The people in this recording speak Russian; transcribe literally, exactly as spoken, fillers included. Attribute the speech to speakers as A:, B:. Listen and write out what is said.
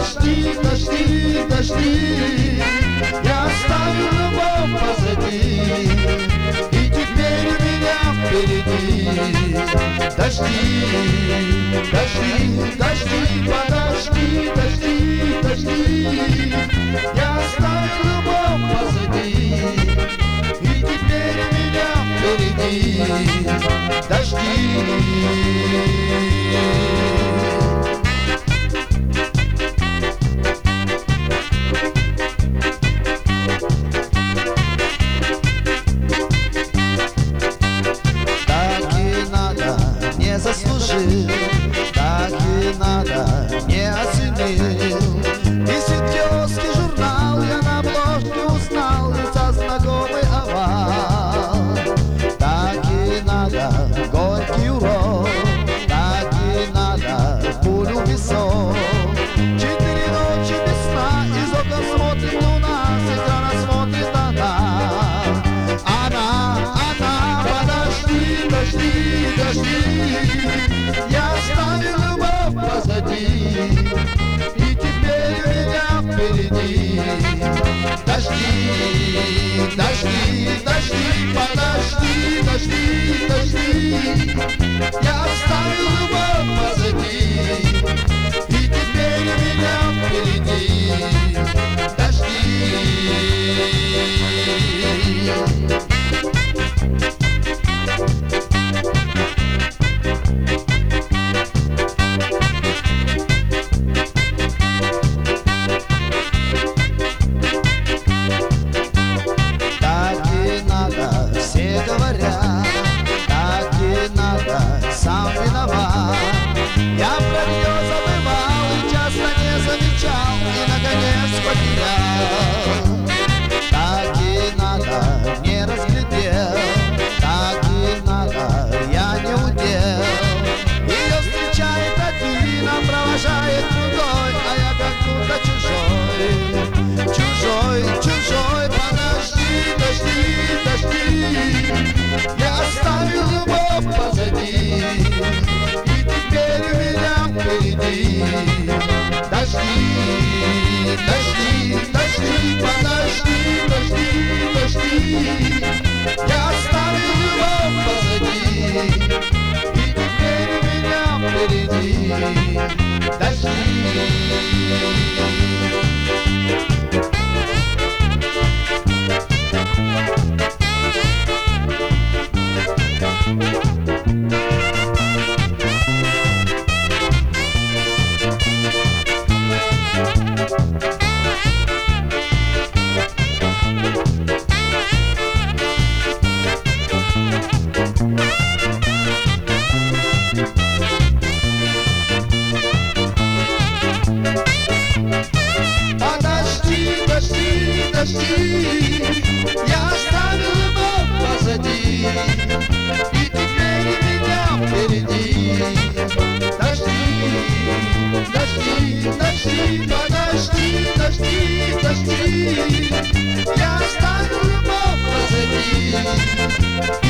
A: подожди, дожди, дожди. Я оставил любовь позади, и теперь у меня впереди. Дожди, дожди, дожди, подожди, дожди, дожди. Я оставил любовь позади, и теперь у меня впереди. Дожди.
B: Заслужил, так и надо, не оценил. И светлёвский журнал я на обложке узнал лица знакомый овал. Так и надо, горький урок, так и надо, пулю в висок. Четыре ночи без сна, из окон смотрит луна, с экрана смотрит она. Она, она, подожди, дожди, дожди. Я оставил любовь позади, и теперь у меня впереди. Дожди, дожди, дожди, подожди, дожди, дожди. Я оставил любовь позади, и теперь у меня впереди. Дожди. Все говорят, так и надо, сам виноват. Я про нее забывал и часто не замечал, и наконец потерял. Так и надо, не разглядел, так и надо, я не удел. Ее встречает один, а провожает другой, а я как будто чужой. Чужой, чужой, подожди, дожди, дожди. Я оставил любовь позади, и теперь у меня впереди. Дожди, дожди, дожди, подожди, дожди, дожди. Я оставил любовь позади, и теперь у меня впереди. Дожди. Подожди, дожди, дожди. Я оставил любовь позади, и теперь у меня впереди. Дожди, дожди, дожди, подожди, дожди, дожди. Я оставил любовь позади.